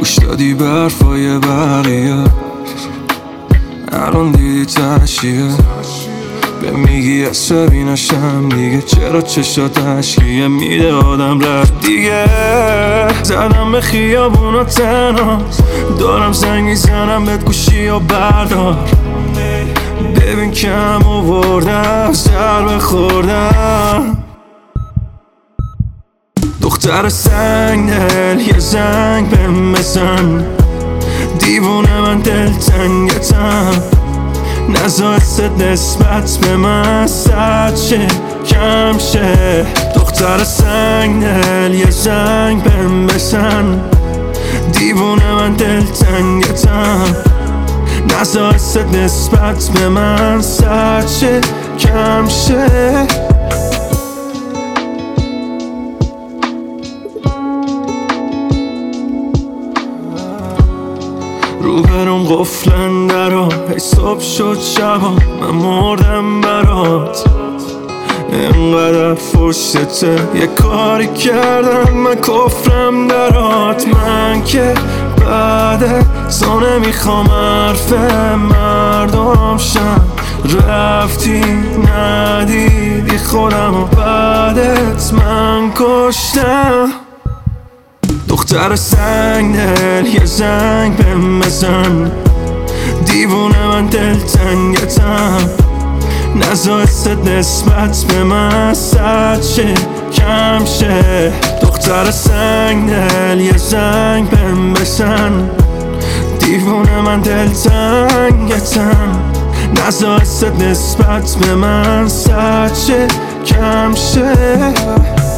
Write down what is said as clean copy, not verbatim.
گوش دادی برفای بقیه، الان دیدی تشیه. به میگی عصبی نشم دیگه، چرا چشات عشقیه میده آدم رفت دیگه. زدم به خیابونا تنها، دارم زنگ میزنم بهت گوشی و بردار. ببین کم آوردم، ضربه خوردم. دختر سنگ دل یه زنگ بهم بزن، دیوونه من دلتنگتم. نذار حست نسبت به من سرد شه کم شه. دختر سنگ دل یه زنگ بهم بزن، دیوونه من دلتنگتم. نذار حست نسبت به من سرد شه کم شه. روبرم قفلن درا، ای صبح شد شبا من مردم برات. اینقدر پشتته یه کاری کردم من کفرم درات. من که بعد تو نمیخوام حرف مردم شم. رفتی ندیدی خودم و بعدت من کشتم. دختر سنگ دل یه زنگ بهم بزن، دیوونه من دلتنگتم. نذار حست نسبت به من سرد شه کم شه. دختر سنگ دل یه زنگ بهم بزن، دیوونه من دلتنگتم. نذار حست نسبت به من سرد شه کم شه.